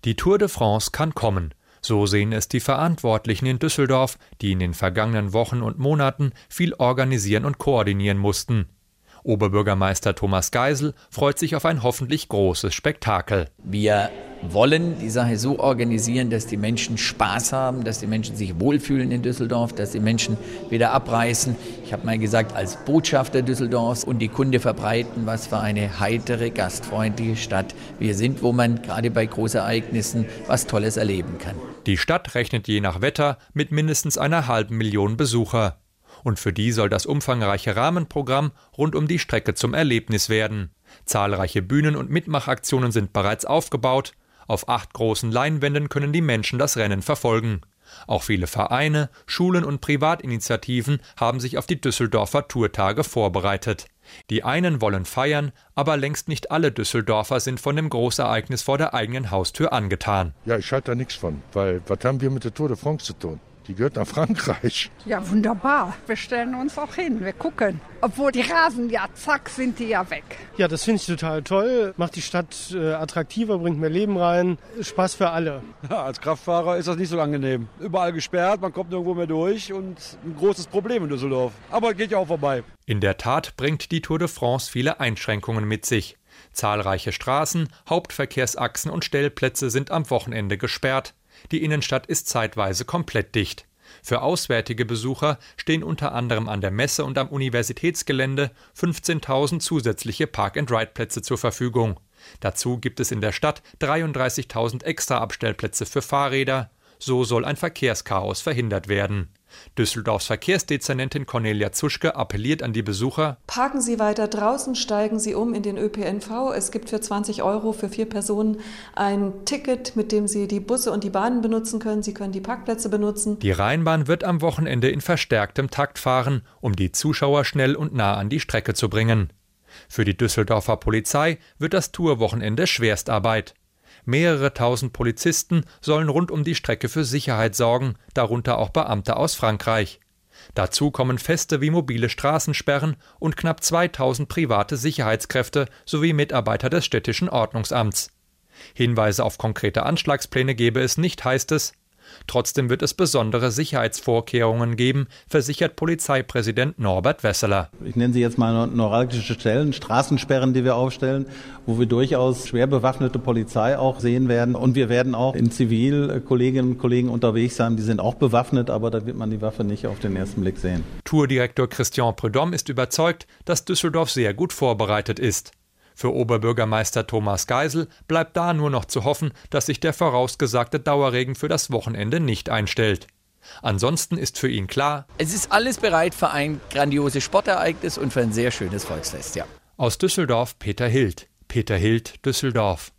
Die Tour de France kann kommen. So sehen es die Verantwortlichen in Düsseldorf, die in den vergangenen Wochen und Monaten viel organisieren und koordinieren mussten. Oberbürgermeister Thomas Geisel freut sich auf ein hoffentlich großes Spektakel. Wir wollen die Sache so organisieren, dass die Menschen Spaß haben, dass die Menschen sich wohlfühlen in Düsseldorf, dass die Menschen wieder abreißen. Ich habe mal gesagt, als Botschafter Düsseldorfs und die Kunde verbreiten, was für eine heitere, gastfreundliche Stadt wir sind, wo man gerade bei Großereignissen was Tolles erleben kann. Die Stadt rechnet je nach Wetter mit mindestens 500.000 Besucher. Und für die soll das umfangreiche Rahmenprogramm rund um die Strecke zum Erlebnis werden. Zahlreiche Bühnen und Mitmachaktionen sind bereits aufgebaut. Auf 8 großen Leinwänden können die Menschen das Rennen verfolgen. Auch viele Vereine, Schulen und Privatinitiativen haben sich auf die Düsseldorfer Tourtage vorbereitet. Die einen wollen feiern, aber längst nicht alle Düsseldorfer sind von dem Großereignis vor der eigenen Haustür angetan. Ja, ich halte da nichts von, weil was haben wir mit der Tour de France zu tun? Die gehört nach Frankreich. Ja, wunderbar. Wir stellen uns auch hin, wir gucken. Obwohl die Rasen, ja zack, sind die ja weg. Ja, das finde ich total toll. Macht die Stadt attraktiver, bringt mehr Leben rein. Spaß für alle. Ja, als Kraftfahrer ist das nicht so angenehm. Überall gesperrt, man kommt nirgendwo mehr durch und ein großes Problem in Düsseldorf. Aber geht ja auch vorbei. In der Tat bringt die Tour de France viele Einschränkungen mit sich. Zahlreiche Straßen, Hauptverkehrsachsen und Stellplätze sind am Wochenende gesperrt. Die Innenstadt ist zeitweise komplett dicht. Für auswärtige Besucher stehen unter anderem an der Messe und am Universitätsgelände 15.000 zusätzliche Park-and-Ride-Plätze zur Verfügung. Dazu gibt es in der Stadt 33.000 extra Abstellplätze für Fahrräder. So soll ein Verkehrschaos verhindert werden. Düsseldorfs Verkehrsdezernentin Cornelia Zuschke appelliert an die Besucher: Parken Sie weiter draußen, steigen Sie um in den ÖPNV. Es gibt für 20 € für 4 Personen ein Ticket, mit dem Sie die Busse und die Bahnen benutzen können. Sie können die Parkplätze benutzen. Die Rheinbahn wird am Wochenende in verstärktem Takt fahren, um die Zuschauer schnell und nah an die Strecke zu bringen. Für die Düsseldorfer Polizei wird das Tourwochenende Schwerstarbeit. Mehrere tausend Polizisten sollen rund um die Strecke für Sicherheit sorgen, darunter auch Beamte aus Frankreich. Dazu kommen feste wie mobile Straßensperren und knapp 2000 private Sicherheitskräfte sowie Mitarbeiter des städtischen Ordnungsamts. Hinweise auf konkrete Anschlagspläne gebe es nicht, heißt es. Trotzdem wird es besondere Sicherheitsvorkehrungen geben, versichert Polizeipräsident Norbert Wesseler. Ich nenne sie jetzt mal neuralgische Stellen, Straßensperren, die wir aufstellen, wo wir durchaus schwer bewaffnete Polizei auch sehen werden. Und wir werden auch in Zivil Kolleginnen und Kollegen unterwegs sein, die sind auch bewaffnet, aber da wird man die Waffe nicht auf den ersten Blick sehen. Tourdirektor Christian Prudhomme ist überzeugt, dass Düsseldorf sehr gut vorbereitet ist. Für Oberbürgermeister Thomas Geisel bleibt da nur noch zu hoffen, dass sich der vorausgesagte Dauerregen für das Wochenende nicht einstellt. Ansonsten ist für ihn klar: Es ist alles bereit für ein grandioses Sportereignis und für ein sehr schönes Volksfest, ja. Aus Düsseldorf Peter Hild. Peter Hild, Düsseldorf.